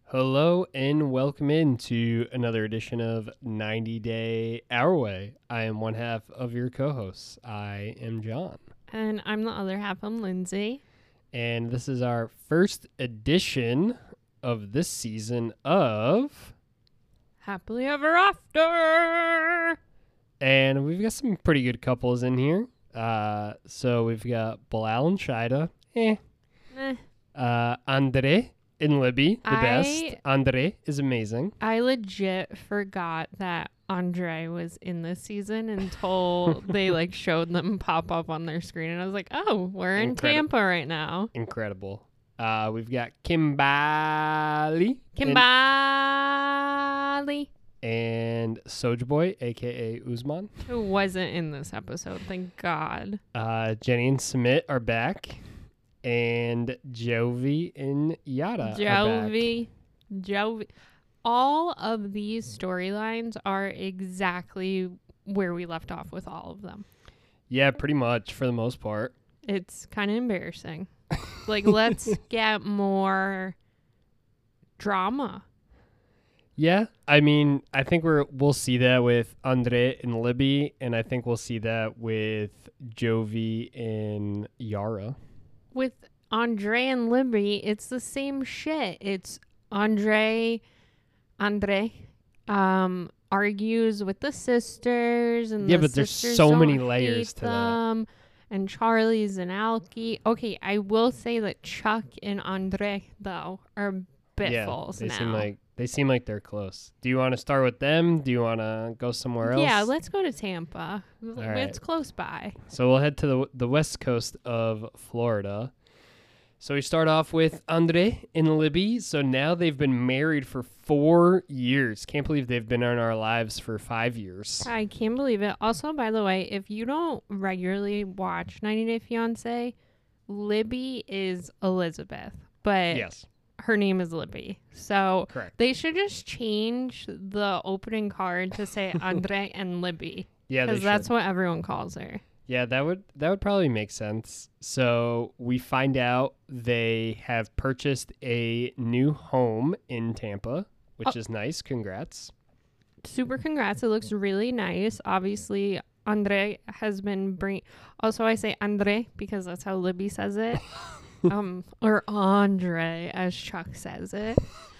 Hello and welcome into another edition of 90 Day Our Way. I am one half of your co-hosts. I am John. And I'm the other half. I'm Lindsay. And this is our first edition of this season of... Happily Ever After! And we've got some pretty good couples in here. So we've got Bilal and Shida. Andre and Libby, the best. Andre is amazing. I legit forgot that Andre was in this season until they showed them pop up on their screen. And I was like, oh, we're in Tampa right now. Incredible. We've got Kimbali. And Soulja Boy, a.k.a. Usman. Who wasn't in this episode, thank God. Jenny and Sumit are back. And Jovi and Yada are back. Jovi. All of these storylines are exactly where we left off with all of them. Yeah, pretty much for the most part. It's kind of embarrassing. Let's get more drama. Yeah, I mean, I think we'll see that with Andre and Libby, and I think we'll see that with Jovi and Yara. With Andre and Libby, it's the same shit. It's Andre argues with the sisters, and yeah, but there's so many layers to that. And Charlie's and Alki. Okay, I will say that Chuck and Andre though are bitfuls now. They seem like they're close. Do you want to start with them? Do you want to go somewhere else? Yeah, let's go to Tampa. Right. It's close by. So we'll head to the west coast of Florida. So we start off with Andre and Libby. So now they've been married for 4 years. Can't believe they've been in our lives for 5 years. I can't believe it. Also, by the way, if you don't regularly watch 90 Day Fiancé, Libby is Elizabeth. But yes, her name is Libby. So correct. They should just change the opening card to say Andre and Libby. Yeah, because that's what everyone calls her. Yeah, that would probably make sense. So we find out they have purchased a new home in Tampa, which is nice. Congrats. Super congrats. It looks really nice. Obviously, Andre has been Also, I say Andre because that's how Libby says it. Or Andre, as Chuck says it.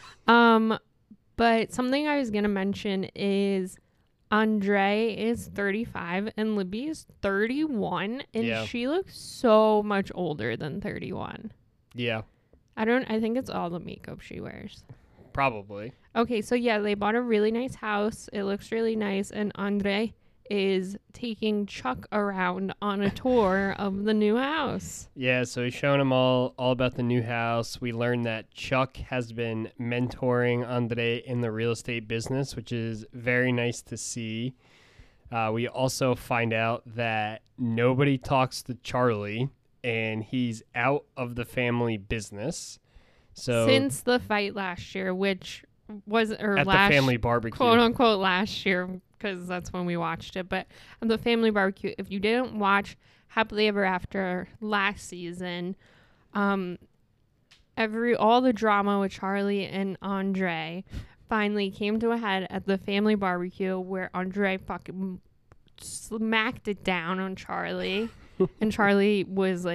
But something I was going to mention is Andre is 35 and Libby is 31, and she looks so much older than 31. Yeah. I think it's all the makeup she wears. Probably. Okay, so yeah, they bought a really nice house. It looks really nice, and Andre is taking Chuck around on a tour of the new house. Yeah, so he's showing him all about the new house. We learned that Chuck has been mentoring Andre in the real estate business, which is very nice to see. We also find out that nobody talks to Charlie, and he's out of the family business. So since the fight last year, which was at the family barbecue, quote unquote, last year, because that's when we watched it. But at the family barbecue, if you didn't watch Happily Ever After last season, all the drama with Charlie and Andre finally came to a head at the family barbecue, where Andre fucking smacked it down on Charlie, and Charlie was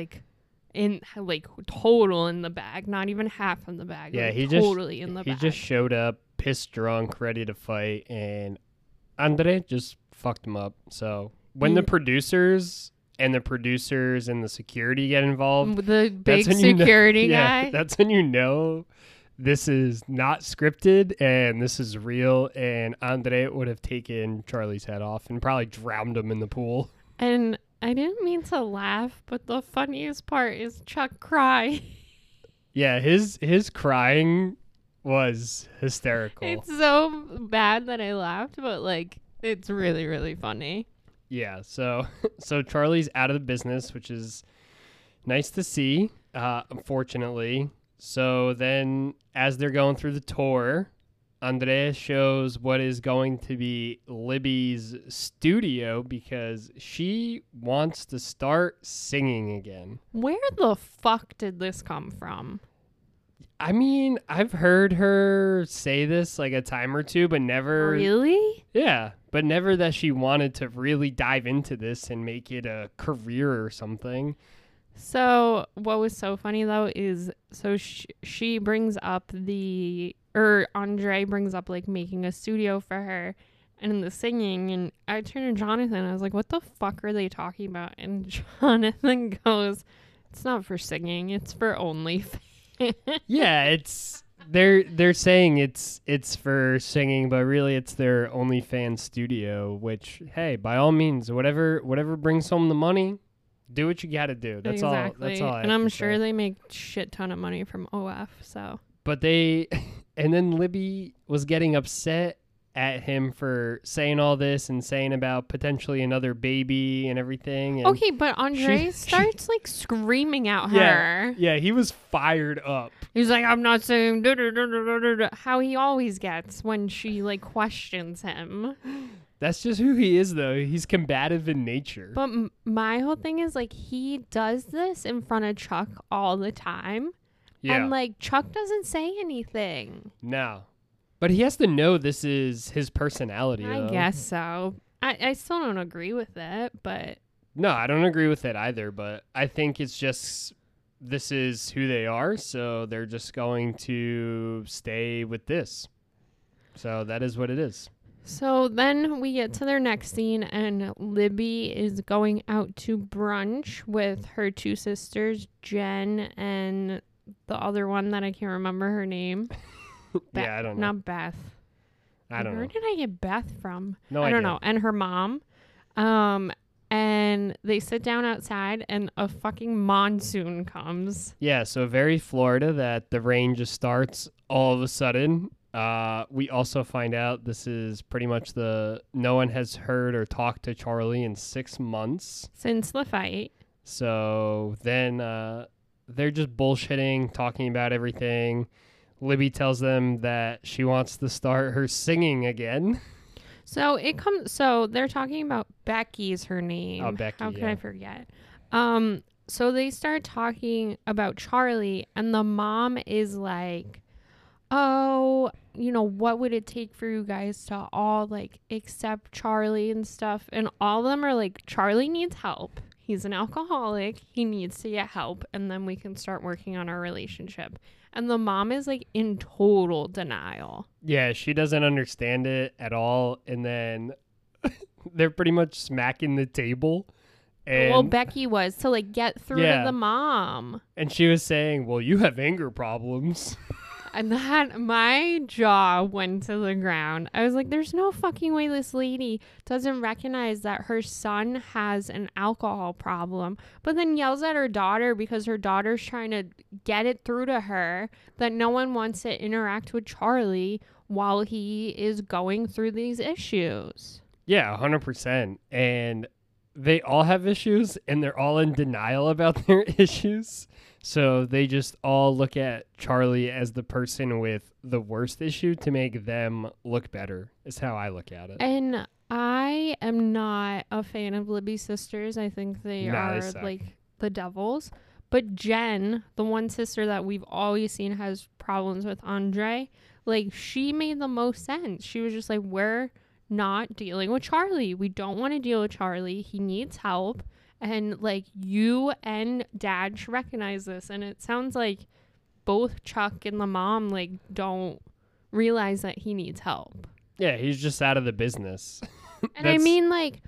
total in the bag, not even half in the bag. Yeah, he just showed up pissed drunk, ready to fight, and Andre just fucked him up. So when the producers and the security get involved, the big security guy, that's when you know this is not scripted and this is real. And Andre would have taken Charlie's head off and probably drowned him in the pool. And I didn't mean to laugh, but the funniest part is Chuck cry. Yeah, his crying was hysterical. It's so bad that I laughed, but it's really, really funny. Yeah, so Charlie's out of the business, which is nice to see, unfortunately. So then as they're going through the tour, Andrea shows what is going to be Libby's studio because she wants to start singing again. Where the fuck did this come from? I mean, I've heard her say this like a time or two, but never. Really? Yeah, but never that she wanted to really dive into this and make it a career or something. So what was so funny though is she brings up Andre brings up like making a studio for her and the singing, and I turned to Jonathan, I was like, what the fuck are they talking about? And Jonathan goes, it's not for singing, it's for OnlyFans. Yeah, it's they're saying it's for singing, but really it's their OnlyFans studio, which, hey, by all means, whatever brings home the money, do what you got to do. That's Exactly. all. That's all. And I'm sure they make shit ton of money from OF. So. But and then Libby was getting upset at him for saying all this and saying about potentially another baby and everything. And okay, but Andre starts like screaming at her. Yeah, he was fired up. He's like, I'm not saying how he always gets when she like questions him. That's just who he is, though. He's combative in nature. But my whole thing is like he does this in front of Chuck all the time. Yeah. And like Chuck doesn't say anything. No. But he has to know this is his personality, I though. guess so. I still don't agree with it, but... No, I don't agree with it either, but I think it's just this is who they are, so they're just going to stay with this. So that is what it is. So then we get to their next scene, and Libby is going out to brunch with her two sisters, Jen and the other one that I can't remember her name. Yeah, I don't know. Not Beth. I don't know. Where did I get Beth from? No I idea. don't know. And her mom. And they sit down outside, and a fucking monsoon comes. Yeah, so very Florida that the rain just starts all of a sudden. We also find out this is pretty much no one has heard or talked to Charlie in 6 months. Since the fight. So then they're just bullshitting, talking about everything. Libby tells them that she wants to start her singing again. So they're talking about Becky's her name. Oh, Becky. How could I forget? So they start talking about Charlie, and the mom is like, oh, what would it take for you guys to all like accept Charlie and stuff? And all of them are like, Charlie needs help. He's an alcoholic. He needs to get help, and then we can start working on our relationship. And the mom is like in total denial. Yeah, she doesn't understand it at all. And then they're pretty much smacking the table. And, well, Becky was to like get through to the mom. And she was saying, well, you have anger problems. And that my jaw went to the ground. I was like, there's no fucking way this lady doesn't recognize that her son has an alcohol problem, but then yells at her daughter because her daughter's trying to get it through to her that no one wants to interact with Charlie while he is going through these issues. Yeah, 100%. And they all have issues, and they're all in denial about their issues. So they just all look at Charlie as the person with the worst issue to make them look better, is how I look at it. And I am not a fan of Libby's sisters. I think they are suck. like the devils. But Jen, the one sister that we've always seen has problems with Andre, like she made the most sense. She was just like, we're not dealing with Charlie. We don't want to deal with Charlie. He needs help. And, like, you and Dad should recognize this. And it sounds like both Chuck and the mom, like, don't realize that he needs help. Yeah, he's just out of the business. And I mean, like,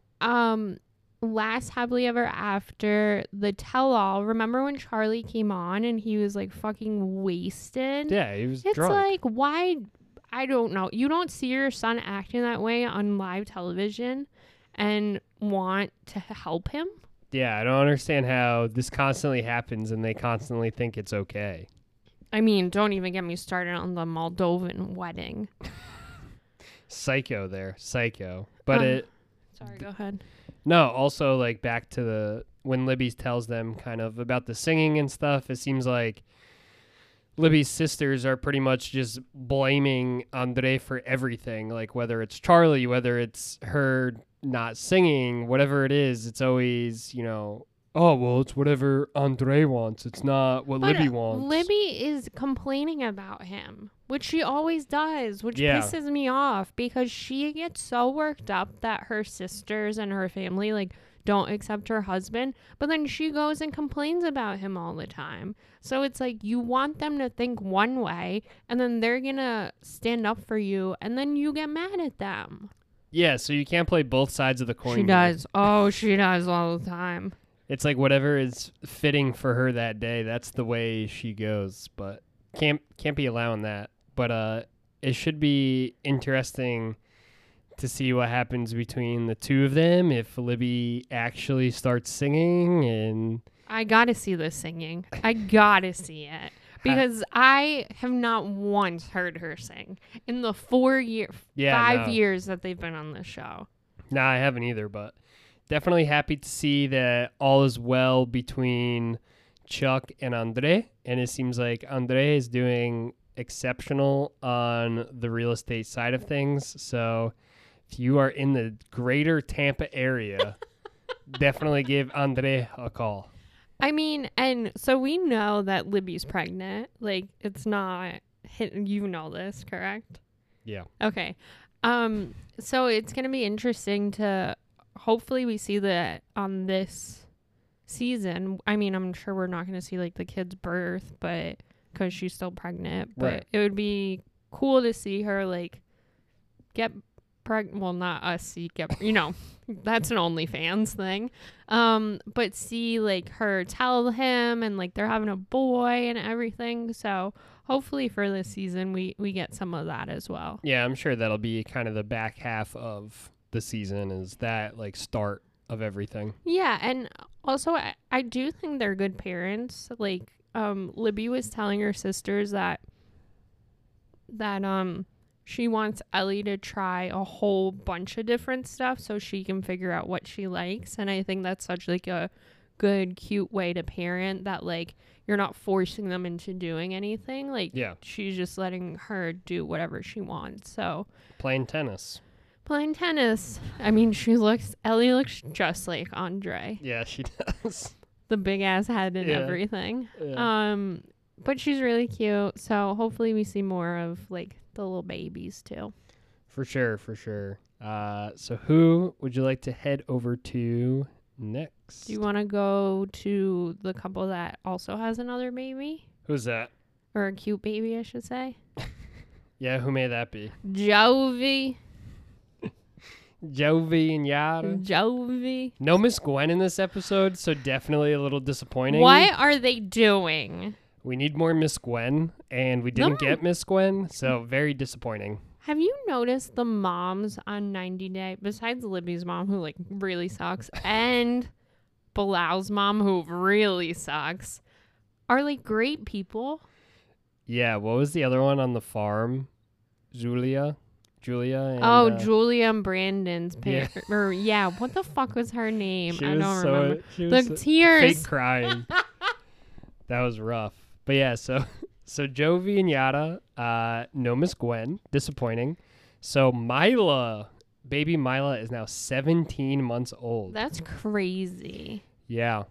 last Happily Ever After, the tell-all, remember when Charlie came on and he was, like, fucking wasted? Yeah, he was It's drunk. like, why? I don't know. You don't see your son acting that way on live television and want to help him? Yeah, I don't understand how this constantly happens and they constantly think it's okay. I mean, don't even get me started on the Moldovan wedding. Psycho there. Psycho. But Sorry, go ahead. No, also, like, back to when Libby tells them kind of about the singing and stuff, it seems like Libby's sisters are pretty much just blaming Andre for everything. Like, whether it's Charlie, whether it's her not singing, whatever it is, it's always, oh, well, it's whatever Andre wants. It's not what But Libby wants. Libby is complaining about him, which she always does, which Yeah. pisses me off because she gets so worked up that her sisters and her family like don't accept her husband, but then she goes and complains about him all the time. So it's like you want them to think one way and then they're going to stand up for you and then you get mad at them. Yeah, so you can't play both sides of the coin. She here. does. Oh, she does all the time. It's like whatever is fitting for her that day. That's the way she goes, but can't be allowing that. But it should be interesting to see what happens between the two of them if Libby actually starts singing and I gotta see this singing. I gotta see it. Because I have not once heard her sing in the 5 years that they've been on this show. No, I haven't either, but definitely happy to see that all is well between Chuck and Andre. And it seems like Andre is doing exceptional on the real estate side of things. So if you are in the greater Tampa area, definitely give Andre a call. I mean, and so we know that Libby's pregnant. Like, it's not hidden. You know this, correct? Yeah. Okay. So it's going to be interesting to hopefully we see that on this season. I mean, I'm sure we're not going to see like the kid's birth, but because she's still pregnant, but Right. it would be cool to see her like get pregnant. Well, not us see get, you know, that's an OnlyFans thing. But see like her tell him and like they're having a boy and everything. So hopefully for this season we get some of that as well. Yeah, I'm sure that'll be kind of the back half of the season is that like start of everything. Yeah, and also I do think they're good parents. Like Libby was telling her sisters that she wants Ellie to try a whole bunch of different stuff so she can figure out what she likes, and I think that's such like a good cute way to parent that like you're not forcing them into doing anything. Like Yeah. she's just letting her do whatever she wants. So Playing tennis. playing tennis. I mean, Ellie looks just like Andre. Yeah, she does. The big ass head and Yeah. everything. Yeah. But she's really cute. So hopefully we see more of like the little babies too. For sure, for sure. So who would you like to head over to next? Do you want to go to the couple that also has another baby? Who's that? Or a cute baby, I should say. Yeah, who may that be? Jovi. Jovi and Yara. Jovi. No Miss Gwen in this episode, so definitely a little disappointing. What are they doing? We need more Miss Gwen, and we didn't get Miss Gwen, so very disappointing. Have you noticed the moms on 90 Day, besides Libby's mom, who like really sucks, and Bilal's mom, who really sucks, are like great people? Yeah, what was the other one on the farm? Julia? And, Julia and Brandon's parent. Yeah. Or yeah, what the fuck was her name? she I was don't so, remember. She was The tears. fake crying. That was rough. But yeah, so Jovi and Yada, no Miss Gwen, disappointing. So baby Mila is now 17 months old. That's crazy. Yeah.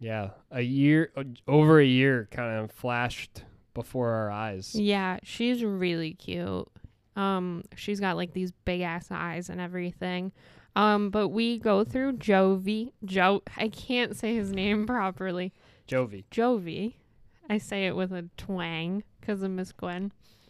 Over a year kind of flashed before our eyes. Yeah, she's really cute. She's got like these big ass eyes and everything. But we go through I can't say his name properly. Jovi. I say it with a twang because of Miss Gwen.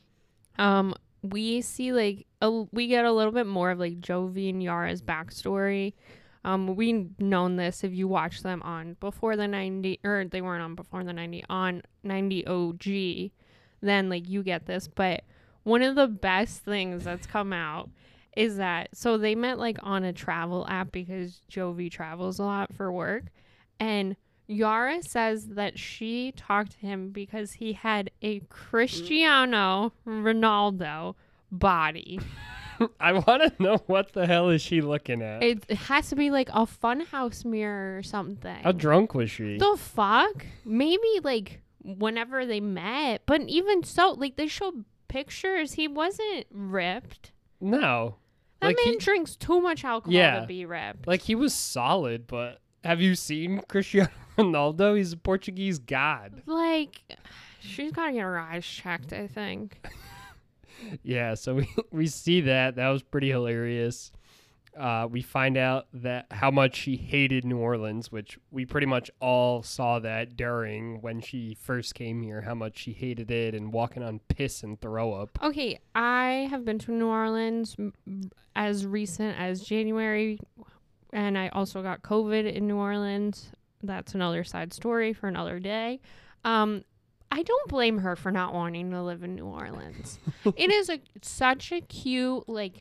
We see like we get a little bit more of like Jovi and Yara's backstory. We've known this if you watch them on before the 90, or they weren't on before the 90, on 90 OG, then like you get this. But one of the best things that's come out is that, so they met like on a travel app because Jovi travels a lot for work. And Yara says that she talked to him because he had a Cristiano Ronaldo body. I want to know what the hell is she looking at? It has to be like a funhouse mirror or something. How drunk was she? The fuck? Maybe like whenever they met. But even so, like they showed pictures. He wasn't ripped. No. That Like, man drinks too much alcohol to be ripped. Like he was solid, but have you seen Cristiano Ronaldo, he's a Portuguese god. Like, she's got to get her eyes checked, I think. Yeah, so we see that. That was pretty hilarious. We find out that how much she hated New Orleans, which we pretty much all saw that during when she first came here, how much she hated it and walking on piss and throw up. Okay, I have been to New Orleans as recent as January, and I also got COVID in New Orleans. That's another side story for another day. I don't blame her for not wanting to live in New Orleans. It is such a cute, like,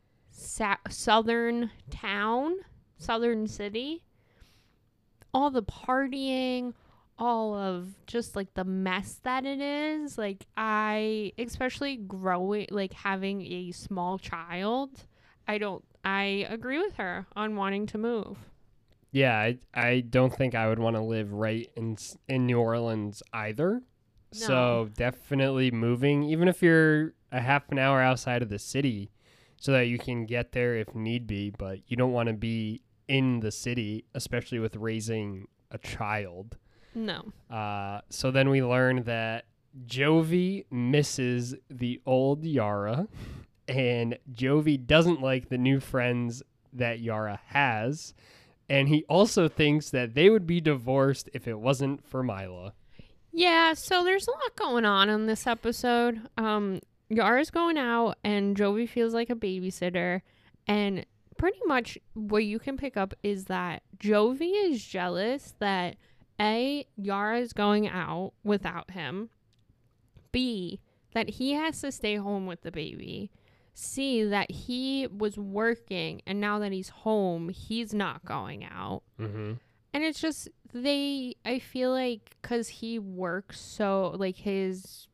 southern town, southern city. All the partying, all of just like the mess that it is. Like, I, especially growing, like having a small child, I agree with her on wanting to move. Yeah, I don't think I would want to live right in New Orleans either. No. So definitely moving, even if you're a half an hour outside of the city, so that you can get there if need be, but you don't want to be in the city, especially with raising a child. No. So then we learn that Jovi misses the old Yara, and Jovi doesn't like the new friends that Yara has, and he also thinks that they would be divorced if it wasn't for Mila. Yeah, so there's a lot going on in this episode. Yara's going out and Jovi feels like a babysitter, and pretty much what you can pick up is that Jovi is jealous that A, Yara is going out without him, B, that he has to stay home with the baby, C, that he was working and now that he's home, he's not going out. Mm-hmm. And it's just, I feel like, because he works so, like, his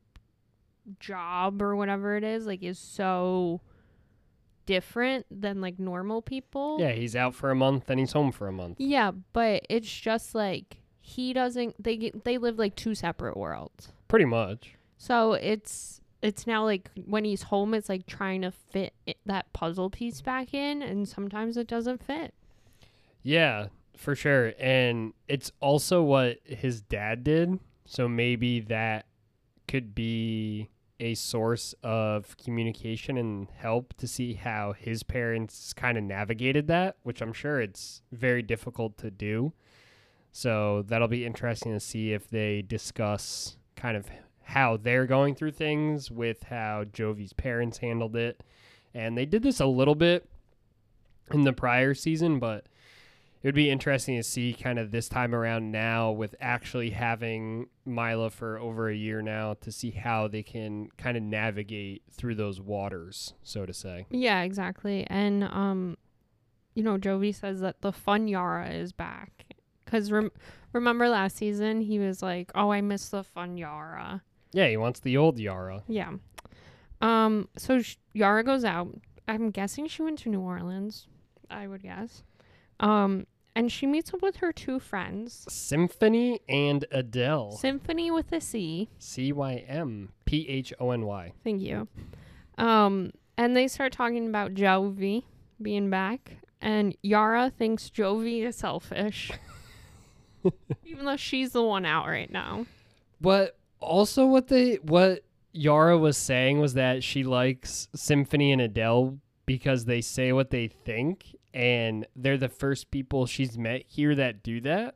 job or whatever it is, like, is so different than, like, normal people. Yeah, he's out for a month and he's home for a month. Yeah, but it's just, like, he doesn't, they live, like, two separate worlds. Pretty much. So it's now, like, when he's home, it's, like, trying to fit that puzzle piece back in, and sometimes it doesn't fit. Yeah, for sure. And it's also what his dad did. So maybe that could be a source of communication and help to see how his parents kind of navigated that, which I'm sure it's very difficult to do. So that'll be interesting to see if they discuss kind of how they're going through things with how Jovi's parents handled it. And they did this a little bit in the prior season, but it would be interesting to see kind of this time around now with actually having Mila for over a year now to see how they can kind of navigate through those waters, so to say. Yeah, exactly. And, Jovi says that the fun Yara is back. Because remember last season, he was like, oh, I miss the fun Yara. Yeah, he wants the old Yara. Yeah. So Yara goes out. I'm guessing she went to New Orleans, I would guess. And she meets up with her two friends. Symphony and Adele. Symphony with a C. Cymphony. Thank you. And they start talking about Jovi being back. And Yara thinks Jovi is selfish. Even though she's the one out right now. But also what Yara was saying was that she likes Symphony and Adele because they say what they think, and they're the first people she's met here that do that.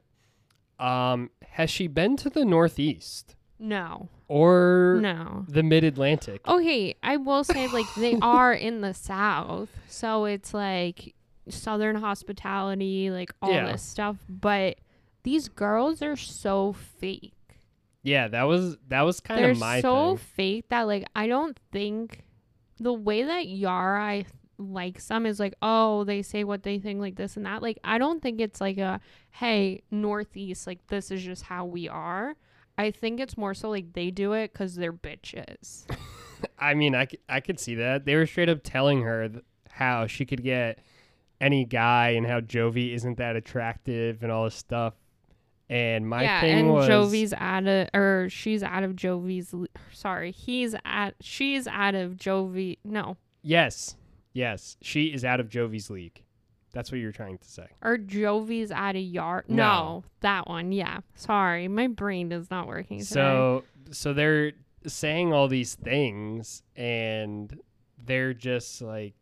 Has she been to the Northeast? No. Or no. The Mid-Atlantic? Okay, I will say, like, they are in the South, so it's, like, Southern hospitality, like, all this stuff, but these girls are so fake. Yeah, that was kind of my thing. They're so fake that, like, I don't think the way that Yara likes them is like, oh, they say what they think, like this and that. Like, I don't think it's like a, hey, Northeast, like, this is just how we are. I think it's more so like they do it because they're bitches. I mean, I could see that. They were straight up telling her how she could get any guy and how Jovi isn't that attractive and all this stuff. And my thing was, Jovi's out of, or she's out of Jovi's. Sorry, she's out of Jovi. No. Yes, she is out of Jovi's league. That's what you're trying to say. Or Jovi's at a yard. No. No, that one. Yeah. Sorry. My brain is not working today. So they're saying all these things, and they're just like,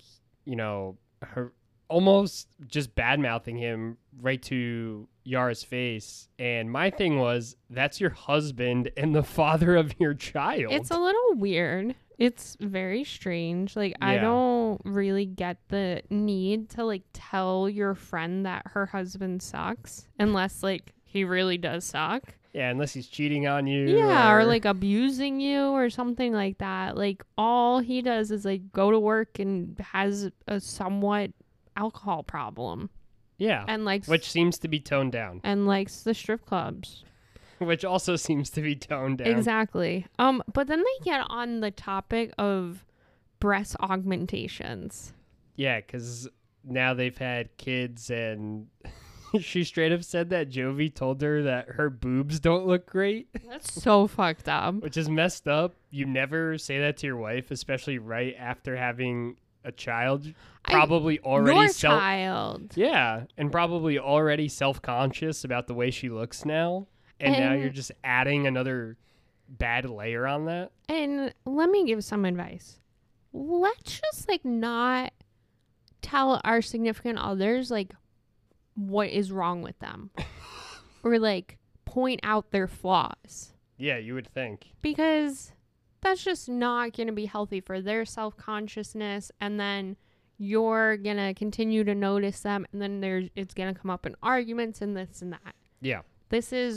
her almost just bad mouthing him right to Yara's face. And my thing was, that's your husband and the father of your child. It's a little weird. It's very strange. Like, I Yeah. don't really get the need to, like, tell your friend that her husband sucks unless, like, he really does suck. Yeah, unless he's cheating on you. Yeah, or like abusing you or something like that. Like, all he does is, like, go to work and has a somewhat alcohol problem Yeah, and likes which seems to be toned down. and likes the strip clubs. Which also seems to be toned down. Exactly. But then they get on the topic of breast augmentations. Yeah, because now they've had kids, and she straight up said that Jovi told her that her boobs don't look great, That's so fucked up. which is messed up. You never say that to your wife, especially right after having a child. Probably already Your child. Yeah, and probably already self-conscious about the way she looks now. And now And- you're just adding another bad layer on that. And let me give some advice. Let's just, like, not tell our significant others, like, what is wrong with them. Or, like, point out their flaws. Yeah, you would think. Because that's just not going to be healthy for their self-consciousness. And then you're going to continue to notice them. And then it's going to come up in arguments and this and that. Yeah. This is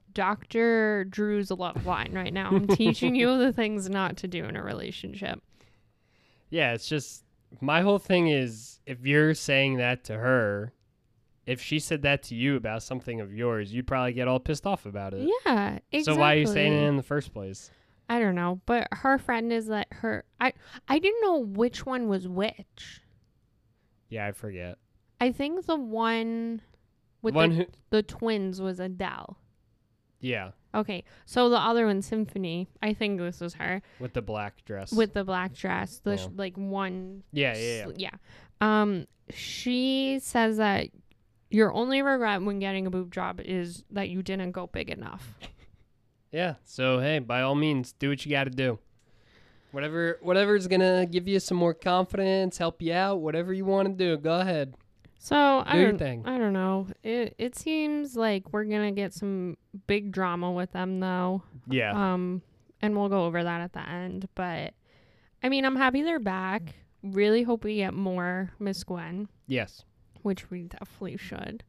Dr. Drew's love line right now. I'm teaching you the things not to do in a relationship. Yeah, it's just, my whole thing is, if you're saying that to her, if she said that to you about something of yours, you'd probably get all pissed off about it. Yeah, exactly. So why are you saying it in the first place? I don't know, but her friend is that her. I didn't know which one was which. Yeah, I forget. I think the one with the twins was Adele. Yeah, Okay, so the other one, Symphony. I think this was her with the black dress. with the black dress. The Yeah. like one. Yeah. She says that your only regret when getting a boob job is that you didn't go big enough. Yeah, so hey, by all means, do what you got to do. Whatever's going to give you some more confidence, help you out, whatever you want to do, go ahead. So Do your thing. I don't know. It seems like we're gonna get some big drama with them though. Yeah. And we'll go over that at the end. But I mean, I'm happy they're back. Really hope we get more Miss Gwen, Yes. which we definitely should.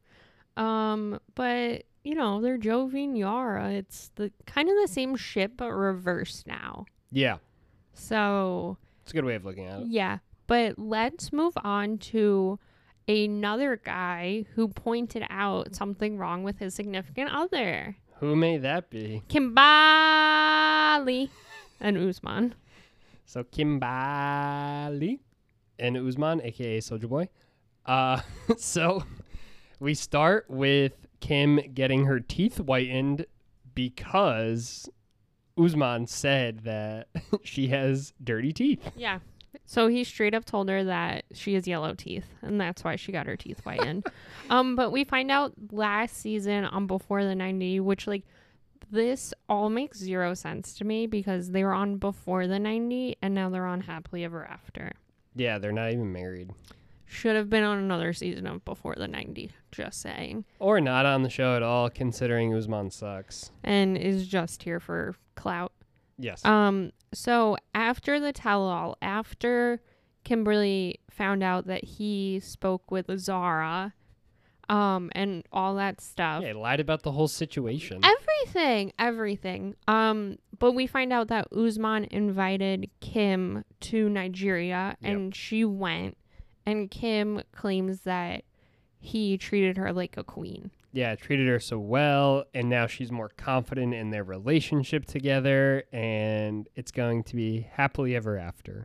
But they're Jovi and Yara. It's the kind of the same shit but reversed now. Yeah. So It's a good way of looking at it. yeah, but let's move on to another guy who pointed out something wrong with his significant other. Who may that be? Kimbali and Usman. So Kimbali and Usman, aka Soulja Boy. So we start with Kim getting her teeth whitened because Usman said that she has dirty teeth. Yeah. So he straight up told her that she has yellow teeth, and that's why she got her teeth whitened. But we find out last season on Before the 90, which, like, this all makes zero sense to me because they were on Before the 90, and now they're on Happily Ever After. Yeah, they're not even married. Should have been on another season of Before the 90, just saying. Or not on the show at all, considering Usman sucks. And is just here for clout. Yes. So after the tell-all, after Kimberly found out that he spoke with Zara, and all that stuff. Yeah, he lied about the whole situation. Everything. But we find out that Usman invited Kim to Nigeria, and she went, and Kim claims that he treated her like a queen. Yeah, treated her so well, and now she's more confident in their relationship together, and it's going to be happily ever after.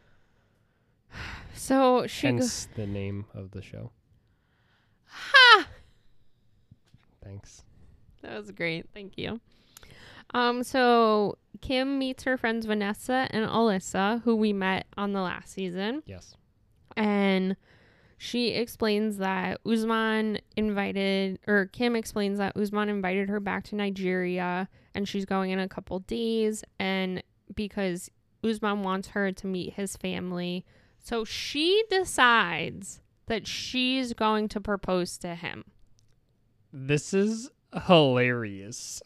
So she Hence the name of the show. Ha! Thanks. That was great. Thank you. So Kim meets her friends Vanessa and Alyssa, who we met on the last season, Yes. and She explains that Kim explains that Usman invited her back to Nigeria and she's going in a couple days, and because Usman wants her to meet his family. So she decides that she's going to propose to him. This is hilarious.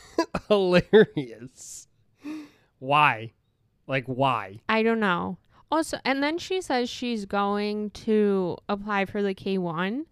Hilarious. Why? Like, why? I don't know. Also, and then she says she's going to apply for the K1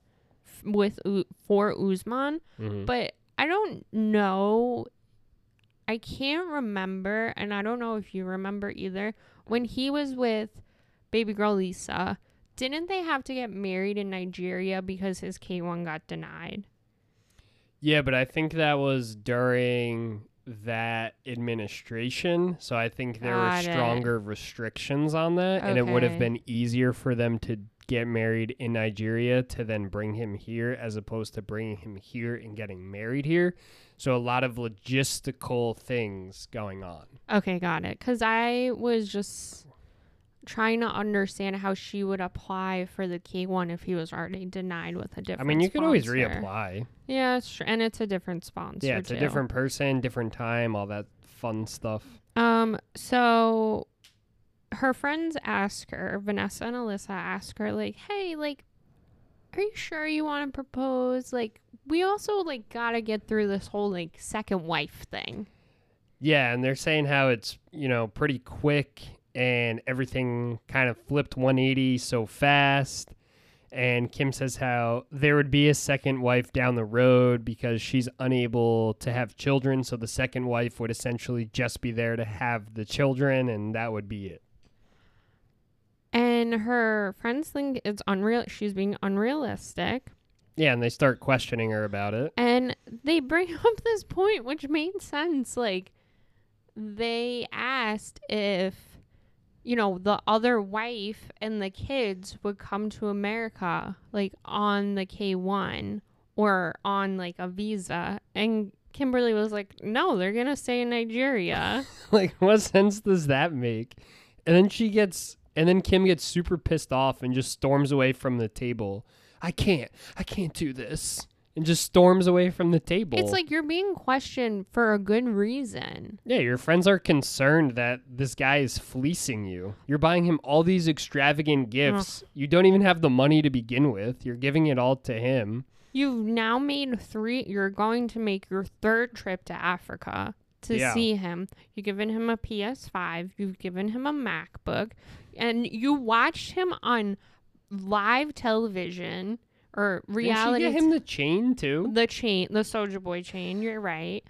for Usman, but I don't know. I can't remember, and I don't know if you remember either. When he was with baby girl Lisa, didn't they have to get married in Nigeria because his K1 got denied? Yeah, but I think that was during that administration, so I think there were stronger restrictions on that, and it would have been easier for them to get married in Nigeria to then bring him here as opposed to bringing him here and getting married here. So a lot of logistical things going on. Okay, got it. Because I was just trying to understand how she would apply for the K1 if he was already denied with a different you could always sponsor. Reapply. Yeah, it's true. And it's a different sponsor, yeah, it's too. a different person, different time, all that fun stuff. So her friends ask her, Vanessa and Alyssa ask her, like, hey, like, are you sure you want to propose? Like, we also, like, gotta get through this whole, like, second wife thing. Yeah, and they're saying how it's, pretty quick and everything kind of flipped 180 so fast. And Kim says how there would be a second wife down the road because she's unable to have children. So the second wife would essentially just be there to have the children, and that would be it. And her friends think it's unreal. She's being unrealistic. Yeah, and they start questioning her about it. And they bring up this point, which made sense. Like, they asked if, the other wife and the kids would come to America, like, on the K1 or on, like, a visa. And Kimberly was like, no, they're going to stay in Nigeria. Like, what sense does that make? And then Kim gets super pissed off and just storms away from the table. I can't do this. And just storms away from the table. It's like you're being questioned for a good reason. Yeah, your friends are concerned that this guy is fleecing you. You're buying him all these extravagant gifts. You don't even have the money to begin with. You're giving it all to him. You've now made you're going to make your third trip to Africa to see him. You've given him a PS5. You've given him a MacBook. And you watched him on live television or reality. Didn't she get him the chain too? The Soulja Boy chain. You're right.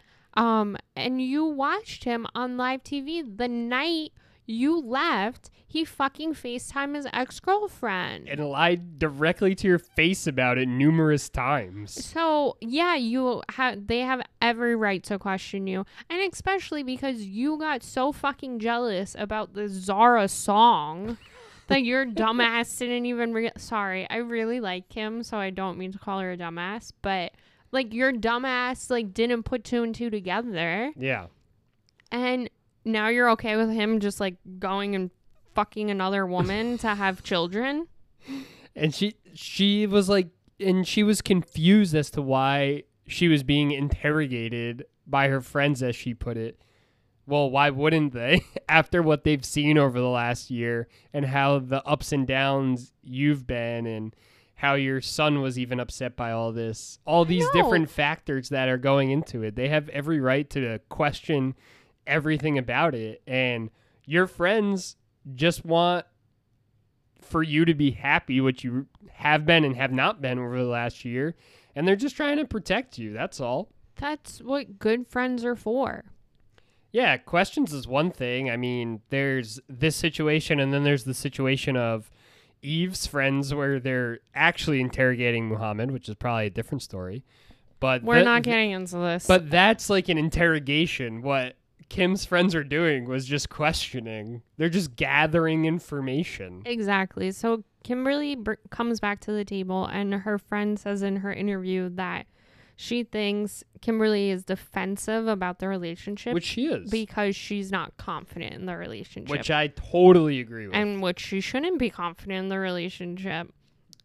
And you watched him on live TV the night you left. He fucking FaceTimed his ex-girlfriend and lied directly to your face about it numerous times. So yeah, they have every right to question you, and especially because you got so fucking jealous about the Zara song. That your dumbass didn't even sorry, I really like Kim, so I don't mean to call her a dumbass, but like your dumbass like didn't put two and two together. Yeah. And now you're okay with him just like going and fucking another woman to have children? And she was like, and she was confused as to why she was being interrogated by her friends, as she put it. Well, why wouldn't they? After what they've seen over the last year and how the ups and downs you've been and how your son was even upset by all this, all these different factors that are going into it. They have every right to question everything about it. And your friends just want for you to be happy, which you have been and have not been over the last year. And they're just trying to protect you. That's all. That's what good friends are for. Yeah, questions is one thing. I mean, there's this situation, and then there's the situation of Eve's friends where they're actually interrogating Muhammad, which is probably a different story. But we're not getting into this. But that's like an interrogation. What Kim's friends are doing was just questioning. They're just gathering information. Exactly. So Kimberly comes back to the table, and her friend says in her interview that she thinks Kimberly is defensive about the relationship. Which she is. Because she's not confident in the relationship. Which I totally agree with. And which she shouldn't be confident in the relationship.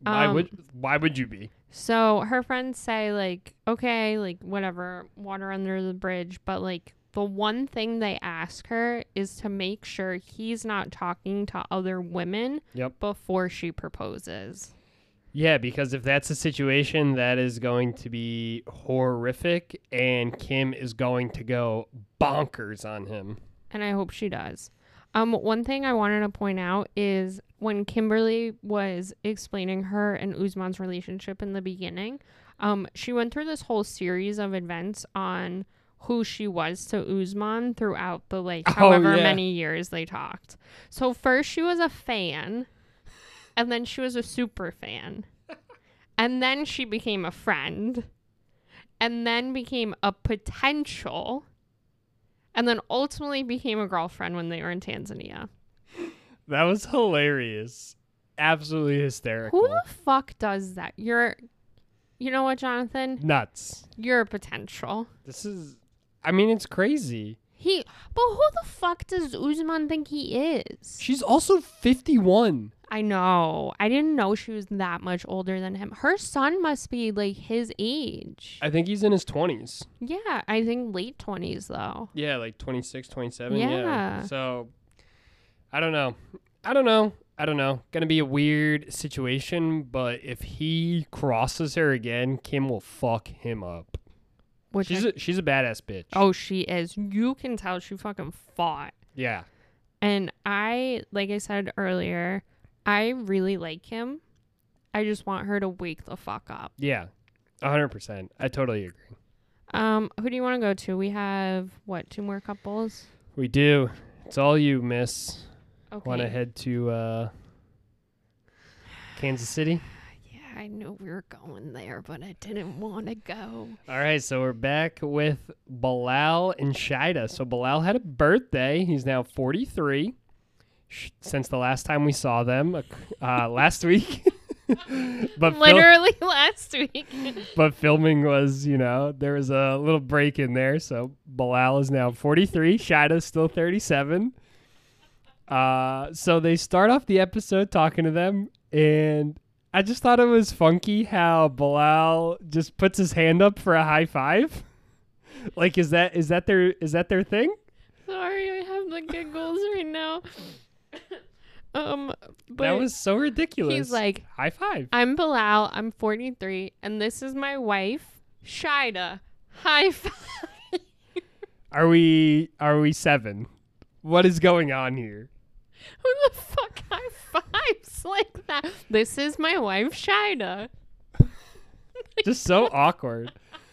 Why would you be? So her friends say, like, okay, like, whatever, water under the bridge. But, like, the one thing they ask her is to make sure he's not talking to other women before she proposes. Yeah, because if that's a situation, that is going to be horrific, and Kim is going to go bonkers on him. And I hope she does. One thing I wanted to point out is when Kimberly was explaining her and Usman's relationship in the beginning, she went through this whole series of events on who she was to Usman throughout the, like, however many years they talked. So first she was a fan, and then she was a super fan, and then she became a friend, and then became a potential, and then ultimately became a girlfriend when they were in Tanzania. That was hilarious. Absolutely hysterical. Who the fuck does that? You know what, Jonathan? Nuts. You're a potential. It's crazy. But who the fuck does Usman think he is? She's also 51. I know. I didn't know she was that much older than him. Her son must be, like, his age. I think he's in his 20s. Yeah, I think late 20s, though. Yeah, like 26, 27. Yeah. So, I don't know. Gonna be a weird situation, but if he crosses her again, Kim will fuck him up. She's a badass bitch. Oh, she is. You can tell she fucking fought. Yeah. And like I said earlier, I really like him. I just want her to wake the fuck up. Yeah, 100%. I totally agree. Who do you want to go to? We have, 2 more couples? We do. It's all you, miss. Okay. Want to head to Kansas City? Yeah, I knew we were going there, but I didn't want to go. All right, so we're back with Bilal and Shida. So Bilal had a birthday. He's now 43. Since the last time we saw them, last week. But literally last week. But filming was, there was a little break in there. So Bilal is now 43. Shida's still 37. So they start off the episode talking to them, and I just thought it was funky how Bilal just puts his hand up for a high five. Like, is that their thing? Sorry, I have the giggles right now. But that was so ridiculous. He's like, high five. I'm Bilal, I'm 43, and this is my wife, Shida. High five. Are we 7? What is going on here? Who the fuck high fives like that? This is my wife, Shida. Just so awkward.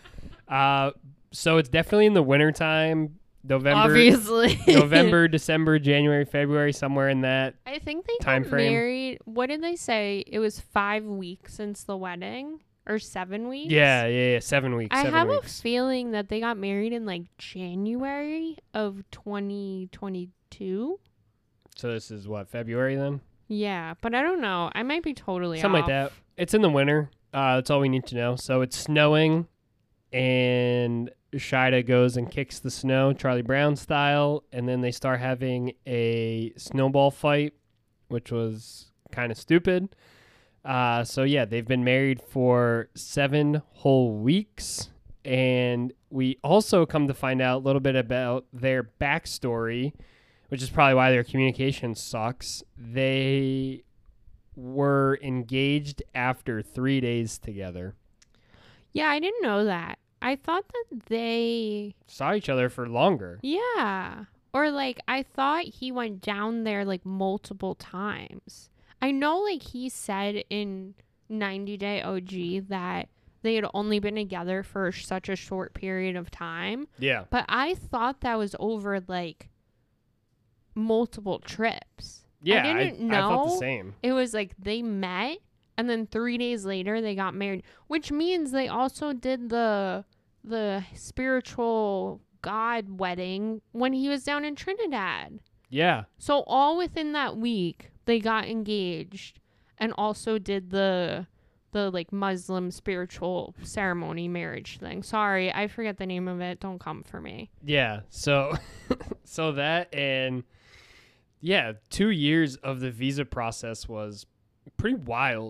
So it's definitely in the wintertime. Obviously. November, December, January, February, somewhere in that I think they time got frame. married. What did they say? It was 5 weeks since the wedding? Or 7 weeks? Yeah. 7 weeks. I have weeks. a feeling that they got married in, like, January of 2022. So this is what, February then? Yeah, but I don't know. I might be totally Something off. like that. It's in the winter. That's all we need to know. So it's snowing, and Shida goes and kicks the snow, Charlie Brown style, and then they start having a snowball fight, which was kind of stupid. So yeah, they've been married for 7 whole weeks, and we also come to find out a little bit about their backstory, which is probably why their communication sucks. They were engaged after 3 days together. Yeah, I didn't know that. I thought that they saw each other for longer. Yeah. Or, like, I thought he went down there, like, multiple times. I know, like, he said in 90 Day OG that they had only been together for such a short period of time. Yeah. But I thought that was over, like, multiple trips. Yeah, I didn't know. I thought the same. It was like they met, and then 3 days later they got married, which means they also did the spiritual god wedding when he was down in Trinidad. Yeah. So all within that week they got engaged and also did the like Muslim spiritual ceremony marriage thing. Sorry, I forget the name of it. Don't come for me. Yeah. So that, and yeah, 2 years of the visa process was pretty wild.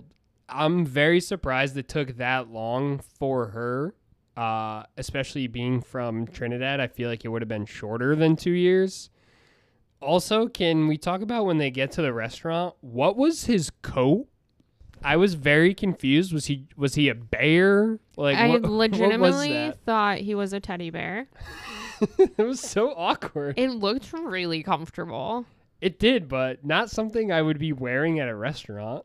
I'm very surprised it took that long for her, especially being from Trinidad. I feel like it would have been shorter than 2 years. Also, can we talk about when they get to the restaurant? What was his coat? I was very confused. Was he a bear? Like I what was legitimately that? thought he was a teddy bear. It was so awkward. It looked really comfortable. It did, but not something I would be wearing at a restaurant.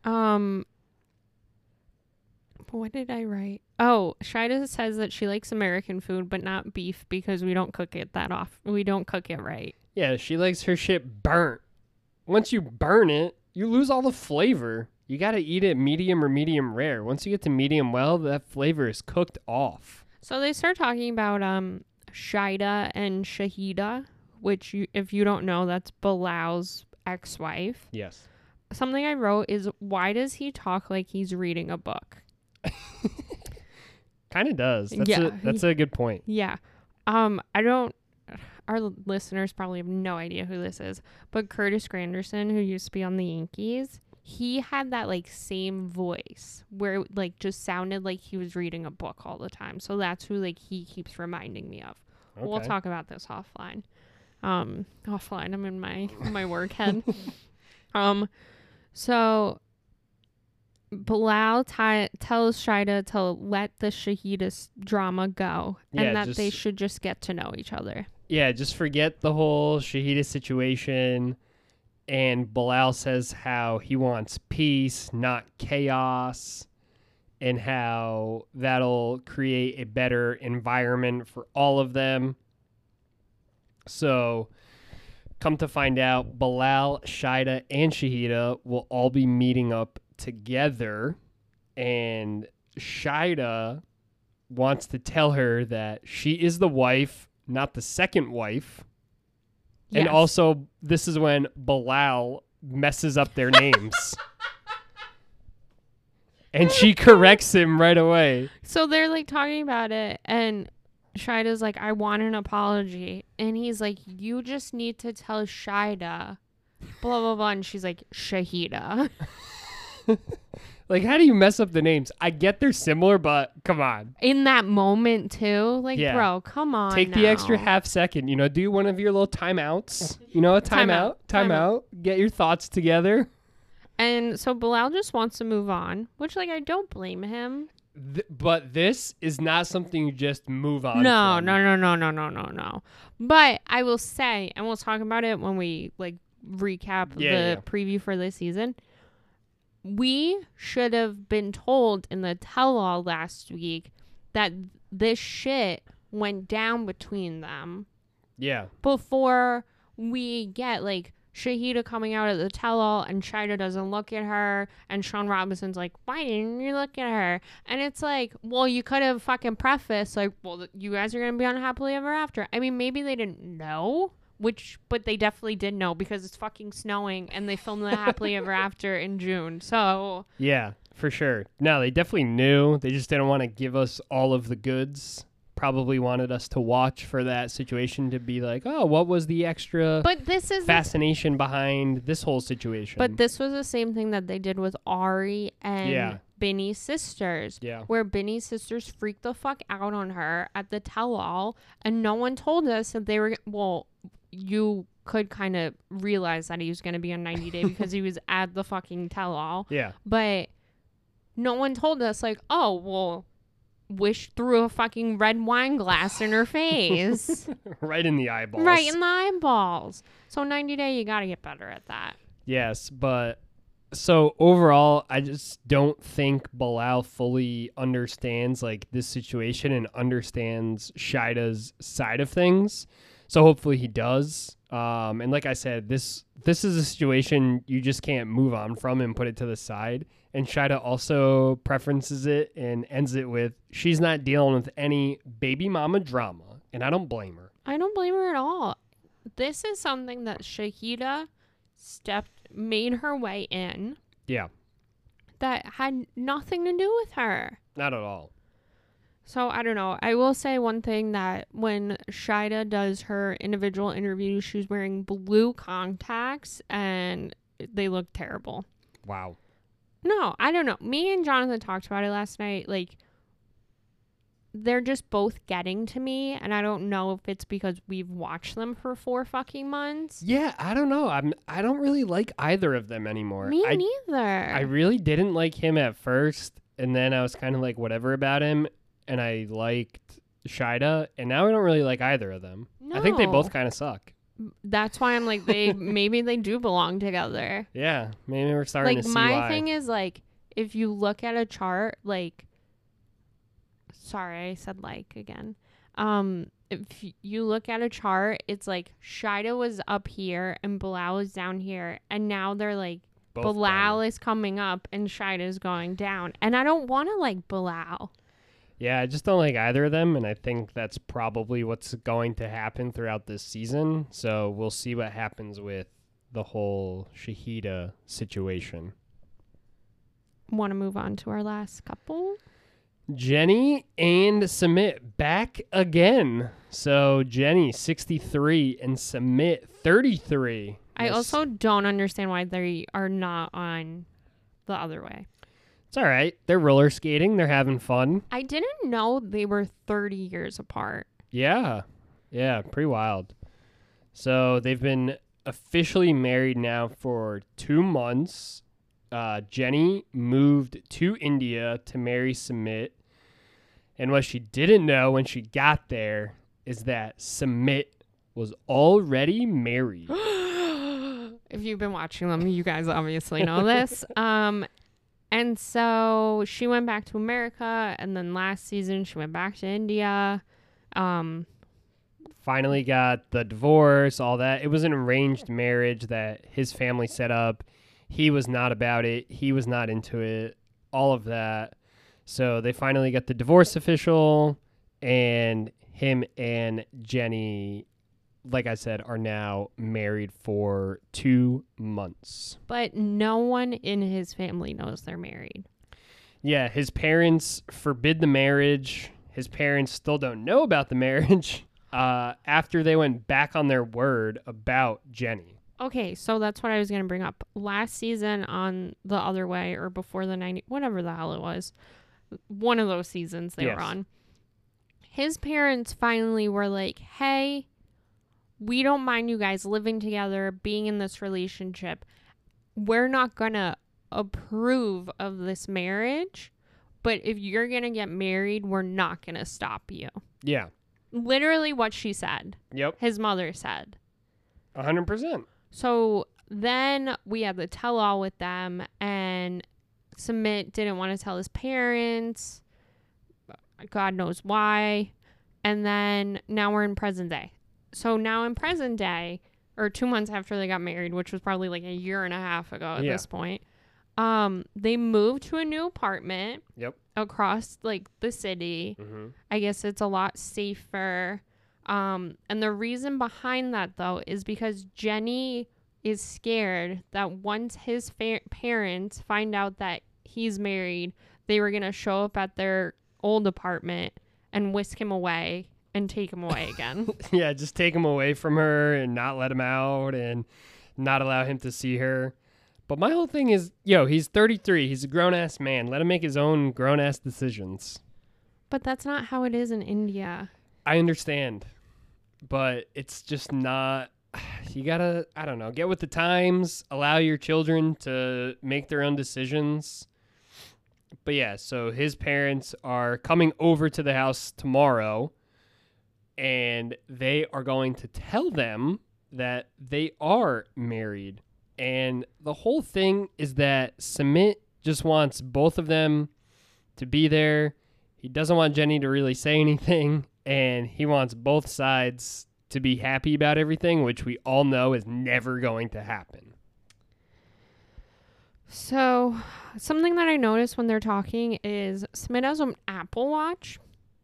What did I write? Oh, Shida says that she likes American food, but not beef because we don't cook it that often. We don't cook it right. Yeah, she likes her shit burnt. Once you burn it, you lose all the flavor. You got to eat it medium or medium rare. Once you get to medium well, that flavor is cooked off. So they start talking about Shida and Shahida, which if you don't know, that's Bilal's ex-wife. Yes. Something I wrote is, why does he talk like he's reading a book? Kind of does. That's a good point. Yeah. Our listeners probably have no idea who this is, but Curtis Granderson, who used to be on the Yankees, he had that like same voice where it like just sounded like he was reading a book all the time. So that's who like he keeps reminding me of. Okay. We'll talk about this offline. Offline. I'm in my work head. So Bilal tells Shida to let the Shahida drama go and that they should just get to know each other. Yeah, just forget the whole Shahida situation. And Bilal says how he wants peace, not chaos, and how that'll create a better environment for all of them. So, come to find out, Bilal, Shida, and Shahida will all be meeting up together. And Shida wants to tell her that she is the wife, not the second wife. Yes. And also, this is when Bilal messes up their names. And she corrects him right away. So they're like talking about it, and Shida's like, I want an apology. And he's like, you just need to tell Shida, blah, blah, blah. And she's like, Shahida. Like, how do you mess up the names? I get they're similar, but come on. In that moment, too. Like, bro, come on. Take the extra half second. Do one of your little timeouts. A timeout. Get your thoughts together. And so Bilal just wants to move on, which, like, I don't blame him. But this is not something you just move on from. No. But I will say, and we'll talk about it when we, like, recap the preview for this season. We should have been told in the tell-all last week that this shit went down between them. Yeah. Before we get, like, Shahida coming out of the tell-all and Shida doesn't look at her and Sean Robinson's like, why didn't you look at her? And it's like, well, you could have fucking prefaced, like, well, you guys are going to be on Happily Ever After. I mean, maybe they didn't know. But they definitely did know because it's fucking snowing and they filmed the Happily Ever After in June. So yeah, for sure. No, they definitely knew. They just didn't want to give us all of the goods. Probably wanted us to watch for that situation to be like, oh, what was the extra fascination behind this whole situation? But this was the same thing that they did with Ari and Binny's sisters. Yeah. Where Binny's sisters freaked the fuck out on her at the tell-all and no one told us that they were, you could kind of realize that he was going to be on 90 Day because he was at the fucking tell-all. Yeah. But no one told us, like, oh, well, Wish threw a fucking red wine glass in her face. Right in the eyeballs. Right in the eyeballs. So 90 Day, you got to get better at that. Yes, but so overall, I just don't think Bilal fully understands, like, this situation and understands Shida's side of things. So hopefully he does. And like I said, this is a situation you just can't move on from and put it to the side. And Shida also preferences it and ends it with, she's not dealing with any baby mama drama. And I don't blame her. I don't blame her at all. This is something that Shahida made her way in. Yeah. That had nothing to do with her. Not at all. So, I don't know. I will say one thing, that when Shida does her individual interviews, she's wearing blue contacts and they look terrible. Wow. No, I don't know. Me and Jonathan talked about it last night. Like, they're just both getting to me, and I don't know if it's because we've watched them for 4 fucking months. Yeah, I don't know. I don't really like either of them anymore. Me I neither. really didn't like him at first, and then I was kind of like whatever about him, and I liked Shida, and now I don't really like either of them. No. I think they both kind of suck. That's why I'm like, maybe they do belong together. Yeah, maybe we're starting Like, to see my why. thing is, like, if you look at a chart, like, sorry, I said like again. If you look at a chart, it's like Shida was up here and Bilal is down here, and now they're like, Both Bilal done. is coming up and Shida is going down. And I don't want to like Bilal. Yeah, I just don't like either of them, and I think that's probably what's going to happen throughout this season. So we'll see what happens with the whole Shahida situation. Want to move on to our last couple? Jenny and Submit back again. So Jenny 63 and Submit 33. I Yes. also don't understand why they are not on the other way. It's all right. They're roller skating. They're having fun. I didn't know they were 30 years apart. Yeah. Yeah, pretty wild. So they've been officially married now for 2 months. Jenny moved to India to marry Submit. And what she didn't know when she got there is that Submit was already married. If you've been watching them, you guys obviously know this. And so she went back to America, and then last season she went back to India. Finally got the divorce, all that. It was an arranged marriage that his family set up. He was not about it. He was not into it. All of that. So they finally got the divorce official, and him and Jenny, like I said, are now married for 2 months. But no one in his family knows they're married. Yeah, his parents forbid the marriage. His parents still don't know about the marriage after they went back on their word about Jenny. Okay, so that's what I was going to bring up. Last season on The Other Way, or before the 90, whatever the hell it was, one of those seasons they were on, his parents finally were like, hey, we don't mind you guys living together, being in this relationship. We're not going to approve of this marriage, but if you're going to get married, we're not going to stop you. Yeah. Literally what she said. Yep. His mother said. 100%. So then we had the tell-all with them, and Submit didn't want to tell his parents. God knows why. And then now we're in present day. So now in present day, or 2 months after they got married, which was probably like a year and a half ago at this point, they moved to a new apartment. Yep. Across like the city. Mm-hmm. I guess it's a lot safer. And the reason behind that though is because Jenny is scared that once his parents find out that he's married, they were going to show up at their old apartment and whisk him away and take him away again. Yeah, just take him away from her and not let him out and not allow him to see her. But my whole thing is, he's 33. He's a grown-ass man. Let him make his own grown-ass decisions. But that's not how it is in India. I understand. But it's just not... You gotta, I don't know, get with the times. Allow your children to make their own decisions. But yeah, so his parents are coming over to the house tomorrow. And they are going to tell them that they are married. And the whole thing is that Submit just wants both of them to be there. He doesn't want Jenny to really say anything. And he wants both sides to be happy about everything, which we all know is never going to happen. So something that I noticed when they're talking is Submit has an Apple Watch.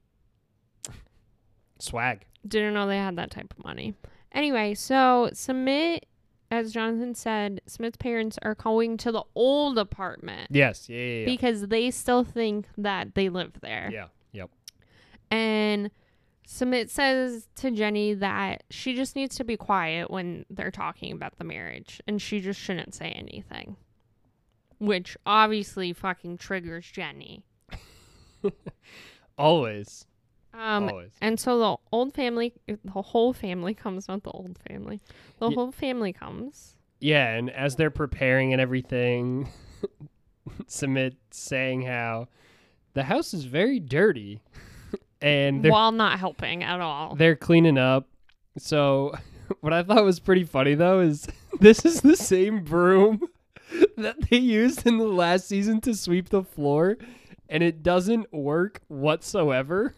Swag. Didn't know they had that type of money. Anyway, so Submit, as Jonathan said, Submit's parents are going to the old apartment. Yes. Yeah. Because they still think that they live there. Yeah. Yep. And Submit says to Jenny that she just needs to be quiet when they're talking about the marriage. And she just shouldn't say anything. which obviously fucking triggers Jenny. Always. Always. And so the whole family comes, not the old family. The whole family comes. Yeah, and as they're preparing and everything, Sumit saying how the house is very dirty. And while not helping at all. They're cleaning up. So what I thought was pretty funny, though, is this is the same broom that they used in the last season to sweep the floor, and it doesn't work whatsoever.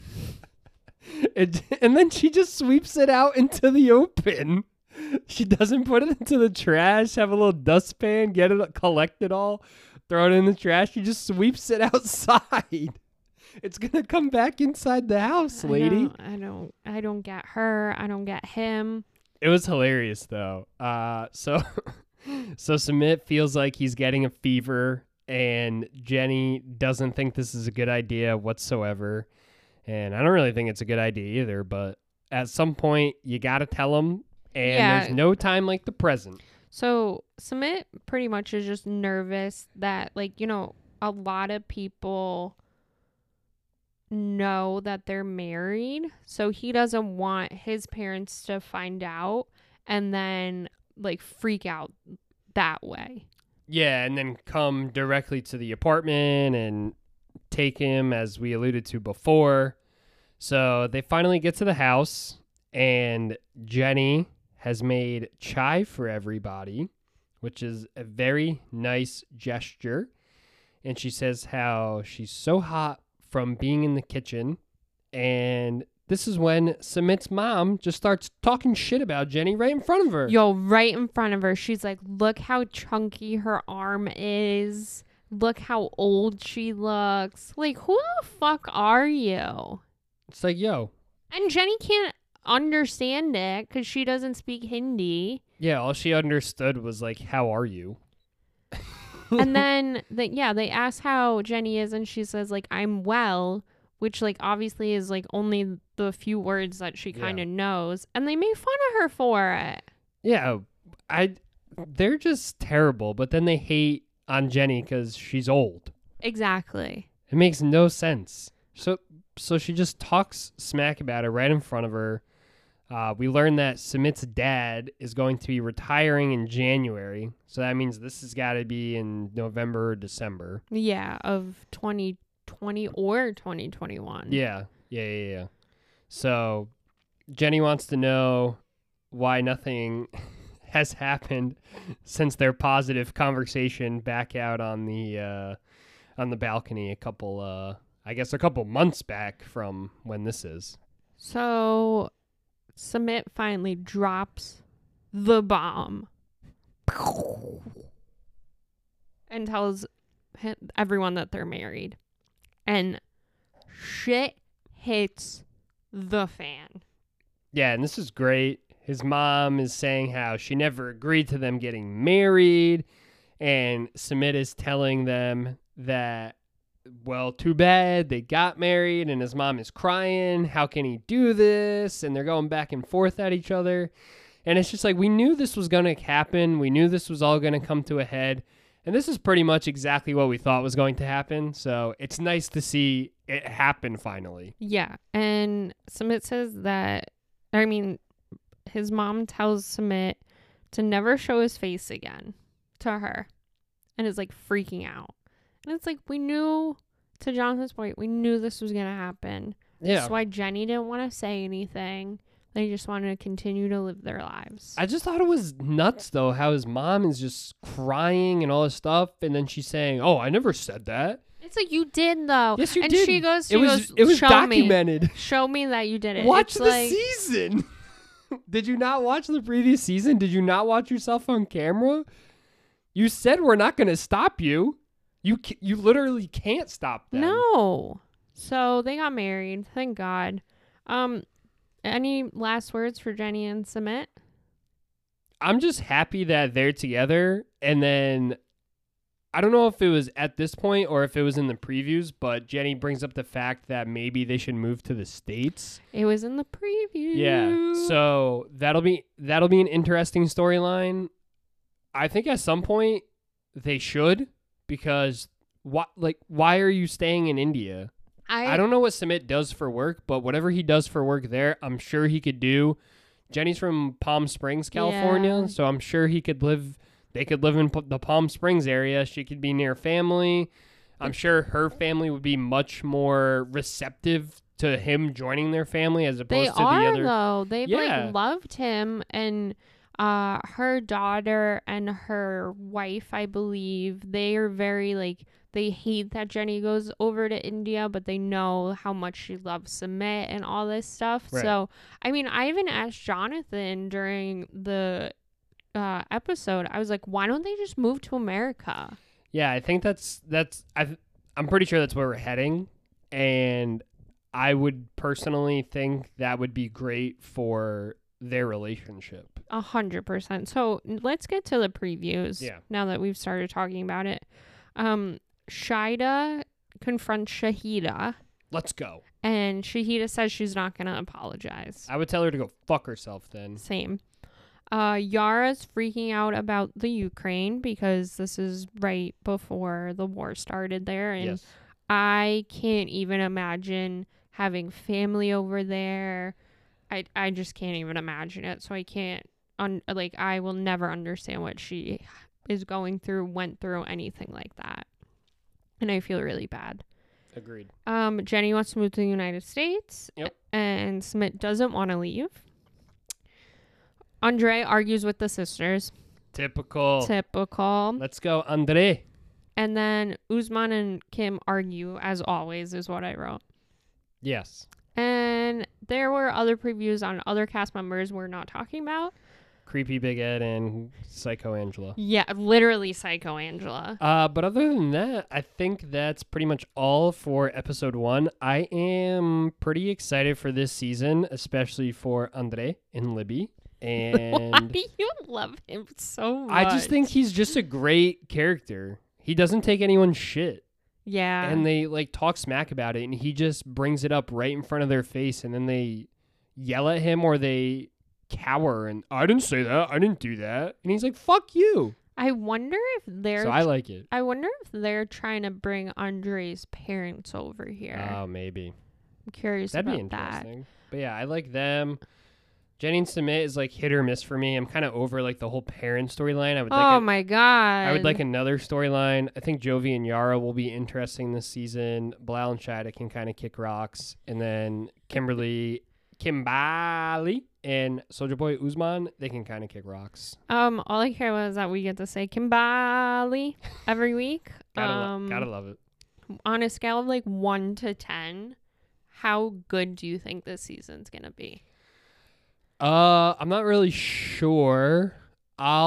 And then she just sweeps it out into the open. She doesn't put it into the trash, have a little dustpan, collect it all, throw it in the trash. She just sweeps it outside. It's gonna come back inside the house, lady. I don't get her. I don't get him. It was hilarious though. So Sumit feels like he's getting a fever, and Jenny doesn't think this is a good idea whatsoever. And I don't really think it's a good idea either. But at some point, you gotta tell him, and there's no time like the present. So Sumit pretty much is just nervous that, like, you know, a lot of people know that they're married, so he doesn't want his parents to find out and then like freak out that way. Yeah, and then come directly to the apartment and take him, as we alluded to before. So they finally get to the house, and Jenny has made chai for everybody, which is a very nice gesture. And she says how she's so hot from being in the kitchen, and this is when Sumit's mom just starts talking shit about Jenny right in front of her. Yo, right in front of her. She's like, look how chunky her arm is. Look how old she looks. Like, who the fuck are you? It's like, yo. And Jenny can't understand it because she doesn't speak Hindi. Yeah, all she understood was like, how are you? And then, they ask how Jenny is, and she says, like, I'm well, which, like, obviously is, like, only the few words that she kind of knows. And they make fun of her for it. Yeah, they're just terrible, but then they hate on Jenny because she's old. Exactly. It makes no sense. So she just talks smack about her right in front of her. We learned that Sumit's dad is going to be retiring in January. So that means this has got to be in November or December. Yeah, of 2020 or 2021. Yeah. So Jenny wants to know why nothing has happened since their positive conversation back out on the balcony a couple months back from when this is. So Sumit finally drops the bomb and tells everyone that they're married. And shit hits the fan. Yeah, and this is great. His mom is saying how she never agreed to them getting married. And Sumit is telling them that, well, too bad they got married, and his mom is crying. How can he do this? And they're going back and forth at each other. And it's just like, we knew this was going to happen. We knew this was all going to come to a head. And this is pretty much exactly what we thought was going to happen. So it's nice to see it happen finally. Yeah. And Sumit says that, his mom tells Sumit to never show his face again to her. And is like freaking out. And it's like, we knew, to Jonathan's point, we knew this was going to happen. Yeah. That's why Jenny didn't want to say anything. They just wanted to continue to live their lives. I just thought it was nuts, though, how his mom is just crying and all this stuff. And then she's saying, oh, I never said that. It's like, you did, though. Yes, you and did. She goes, it was show documented. Me. Show me that you did it. Watch the season. Did you not watch the previous season? Did you not watch yourself on camera? You said we're not going to stop you. You literally can't stop them. No. So they got married. Thank God. Any last words for Jenny and Sumit? I'm just happy that they're together. And then I don't know if it was at this point or if it was in the previews, but Jenny brings up the fact that maybe they should move to the States. It was in the preview. Yeah. So that'll be an interesting storyline. I think at some point they should, because why are you staying in India? I don't know what Sumit does for work, but whatever he does for work there, I'm sure he could do. Jenny's from Palm Springs, California, Yeah. so I'm sure they could live in the Palm Springs area. She could be near family. I'm sure her family would be much more receptive to him joining their family as They opposed to the are other. though. They've Yeah. like loved him, and her daughter and her wife, I believe, they are very like, they hate that Jenny goes over to India, but they know how much she loves Sumit and all this stuff. Right. So, I mean, I even asked Jonathan during the episode, I was like, why don't they just move to America? Yeah, I think I'm pretty sure that's where we're heading, and I would personally think that would be great for their relationship. 100%. So let's get to the previews. Yeah. Now that we've started talking about it, Shida confronts Shahida, Let's go. and Shahida says she's not gonna apologize. I would tell her to go fuck herself then. Same. Yara's freaking out about the Ukraine because this is right before the war started there, and Yes. I can't even imagine having family over there. I just can't even imagine it. So I can't I will never understand what she is going through, went through, anything like that. And I feel really bad. Agreed. Jenny wants to move to the United States. Yep. And Smith doesn't want to leave. Andre argues with the sisters. Typical. Let's go, Andre. And then Usman and Kim argue, as always, is what I wrote. Yes. And there were other previews on other cast members we're not talking about. Creepy Big Ed and Psycho Angela. Yeah, literally Psycho Angela. But other than that, I think that's pretty much all for episode 1. I am pretty excited for this season, especially for Andre and Libby. And Why do you love him so much? I just think he's just a great character. He doesn't take anyone's shit. Yeah. And they like talk smack about it, and he just brings it up right in front of their face, and then they yell at him or they cower and I didn't say that, I didn't do that, and he's like, fuck you. I wonder if they're So I like it. I wonder if they're trying to bring Andre's parents over here. Oh, maybe I'm curious that'd be about that. interesting. But yeah, I like them. Jenny and Sumit is like hit or miss for me. I'm kind of over like the whole parent storyline. My god. I would like another storyline. I think Jovi and Yara will be interesting this season. Bilal and Shida can kind of kick rocks, and then Kimbali, and Soulja Boy Usman, they can kind of kick rocks. all I care about is that we get to say Kimbali every week. Gotta love it. On a scale of like 1 to 10, how good do you think this season's gonna be? I'm not really sure. I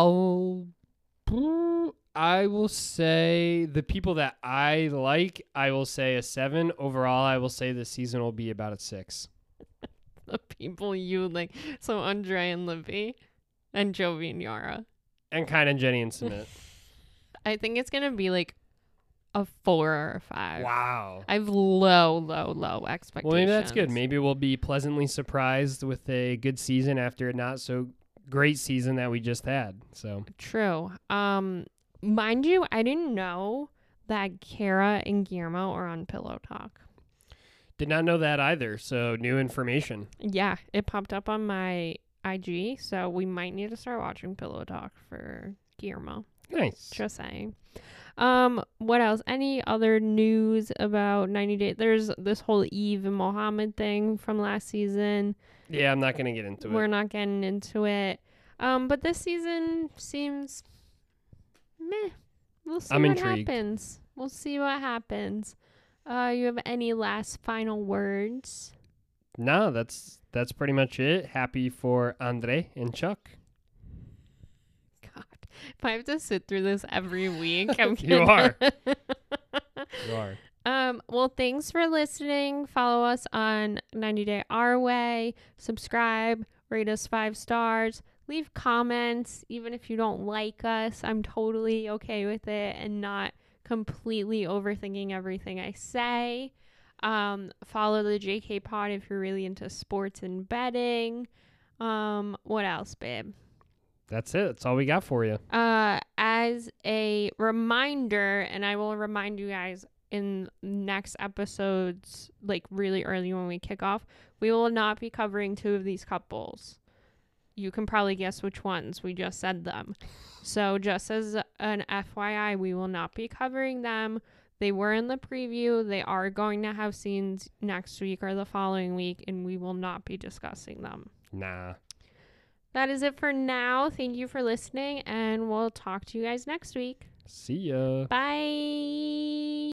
will say the people that I like, I will say a 7. Overall, I will say this season will be about a 6. The people you like, so Andre and Libby and Jovi and Yara. And kind of Jenny and Sumit. I think it's gonna be like a 4 or a 5. Wow. I have low expectations. Well, maybe that's good. Maybe we'll be pleasantly surprised with a good season after a not so great season that we just had. So True. Mind you, I didn't know that Kara and Guillermo are on Pillow Talk. did not know that either. So new information. Yeah, it popped up on my IG, so we might need to start watching Pillow Talk for Guillermo. Nice. Just saying. What else? Any other news about 90 Days? There's this whole Eve and Mohammed thing from last season. Yeah, I'm not gonna get into We're it. not getting into it. But this season seems meh. We'll see I'm what intrigued. happens. We'll see what happens. You have any last final words? No, that's pretty much it. Happy for Andre and Chuck. God, if I have to sit through this every week, I'm You gonna... are. You are. Well, thanks for listening. Follow us on 90 Day Our Way. Subscribe, rate us 5 stars, leave comments. Even if you don't like us, I'm totally okay with it and not completely overthinking everything I say. Follow the JK Pod if you're really into sports and betting. What else, babe? That's it. That's all we got for you. At as a reminder, and I will remind you guys in next episodes, like really early when we kick off, we will not be covering two of these couples. You can probably guess which ones. We just said them. So just as an FYI, we will not be covering them. They were in the preview. They are going to have scenes next week or the following week, and we will not be discussing them. Nah. That is it for now. Thank you for listening, and we'll talk to you guys next week. See ya. Bye.